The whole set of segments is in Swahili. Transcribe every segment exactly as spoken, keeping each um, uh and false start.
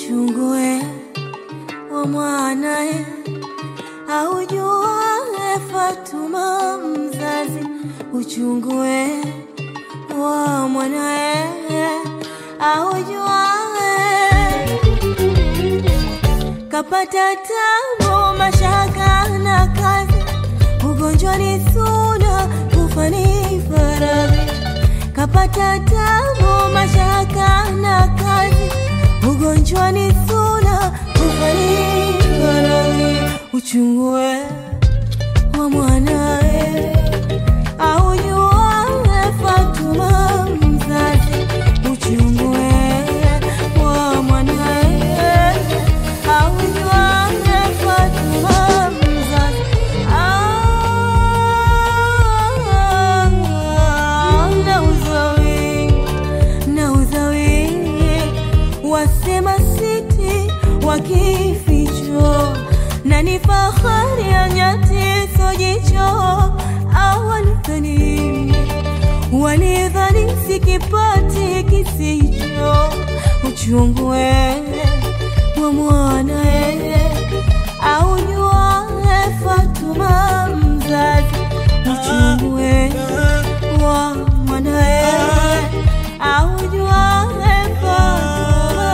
uchungue wa mwanae, aujua Fatuma mzazi, uchungue wa mwanae, aujua kapata tabu, mashaka na kazi, ugonjwa ni suna, kufa ni faradhi. Kapata tabu, mashaka na kazi, ugonjwa ni suna, kufa ni faradhi. Uchungue wa mwanae, aujua Fatuma mzazi, uchungue wa mwanae, aujua Fatuma mzazi. Nauza wingi, nauza wingi, wasema siti wakificho, na ni fahari ya nyati sojicho. Awalidhani, walidhani sikipati kisicho. Uchungue wa mwanae, aujua Fatuma mzazi, uchungue wa mwanae, aujua Fatuma.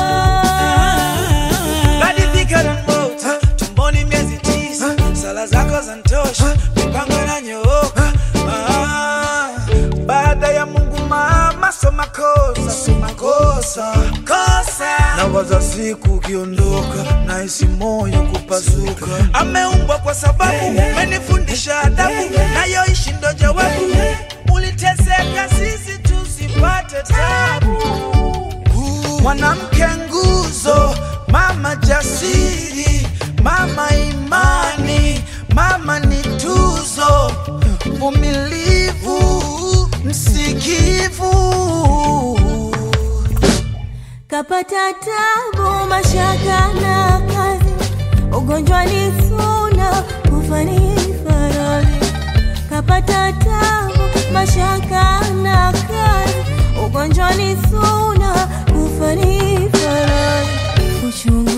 Badi thika na mota, tumboni miezi tisa, sala zako zantosha, mipango na nyooka. Ah, baada ya Mungu mama, so makosa, so makosa, kosa. Na waza siku ukiondoka, na isi moyo kupasuka. Ameumbwa kwa sababu, umenifundisha adabu, nayo ishi ndo jawabu. Uliteseka sisi tusipate tabu. Mwanamke nguzo, mama jasiri, mama imani, mama ni tuzo, mvumilivu, msikivu. Kapata tabu, mashaka na kazi, ugonjwa ni suna, kufa ni faradhi. Kapata tabu, mashaka na kazi, ugonjwa ni suna, kufa ni faradhi. Uchungu